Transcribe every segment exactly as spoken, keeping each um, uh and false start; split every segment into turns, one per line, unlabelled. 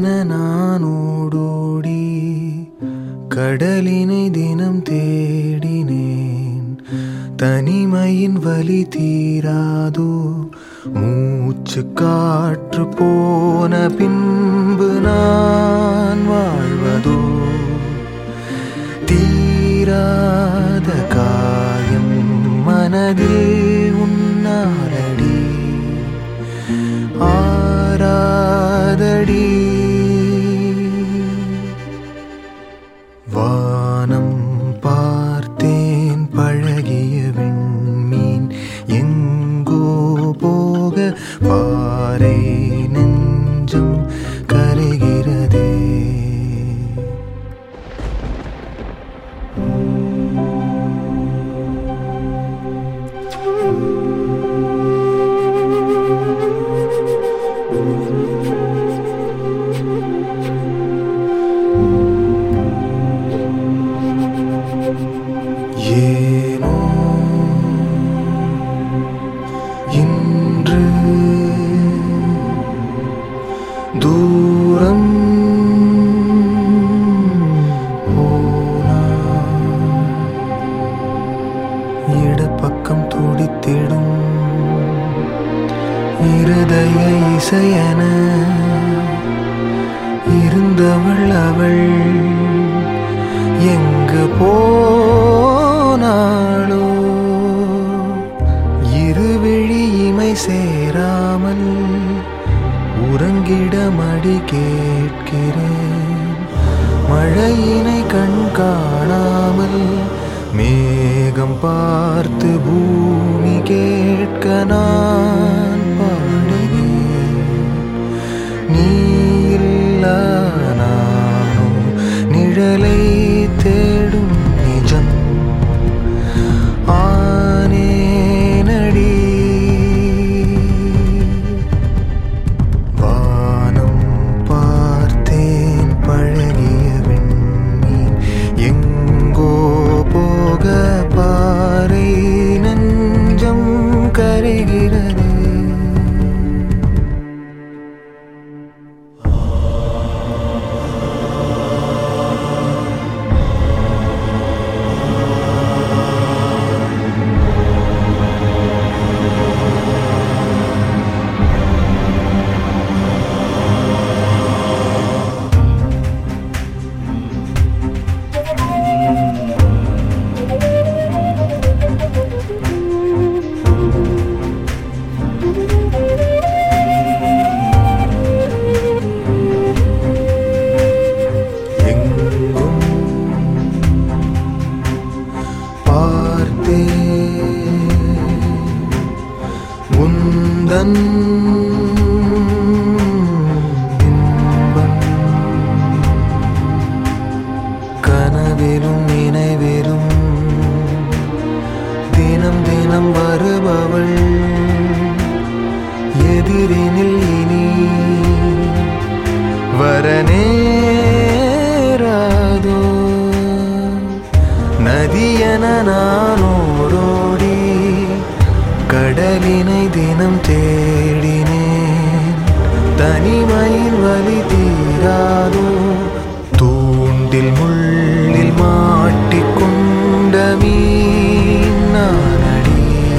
என நான் ஓடோடி கடலினை தினம் தேடினேன். தனிமையின் வலி தீராதோ, மூச்சு காற்று போன பின்பு நான் வாழ்வதோ. தீராத காயம் மனதில் உன்னாரடி, ஆராதடி. வானம் பார்த்தேன் பழகிய விண்மீன் எங்கோ போக, பாறை நெஞ்சம் கரைகிறதே. ஏனோ இன்று தூரம் போனான், இடப்பக்கம் துடித்திடும் இருதய இசையென இருந்தவள் அவள் எங்கு போனாளோ. இருவிழி இமை சேராமல் உறங்கிட மடி கேட்கிறேன். மழையினை கண் காணாமல் மேகம் பார்த்து பூமி கேட்க நான் பாடினேன். நீ இல்லா நானோ நிழலை தேடும் நிஜம் ஆனேனடி. வானம் பார்த்தேன் பழகிய விண்மீன் எங்கோ போக, பாறை நெஞ்சம் கரைகிறது. உந்தன் இன்பம் கனவிலும் நினைவிலும் தினம் தினம் வருபவள் எதிரினில் இனி வரநேராதோ. நதியென நானோடோடி கடலினை தினம் தேடினேன். தனிமையின் வலி தீராதோ, தூண்டில் முள்ளில் மாட்டிக்கொண்ட மீன் நானடி.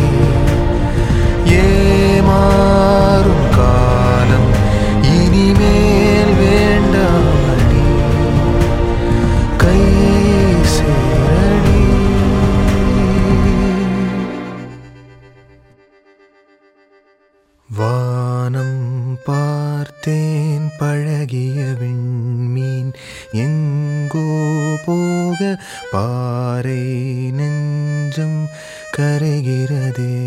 ஏமாறும் காலம் இனிமேல் வேண்டாமடி, கை சேரடி. வானம் பார்த்தேன் பழகிய விண்மீன் எங்கோ போக, பாறை நெஞ்சம் கரைகிறதே.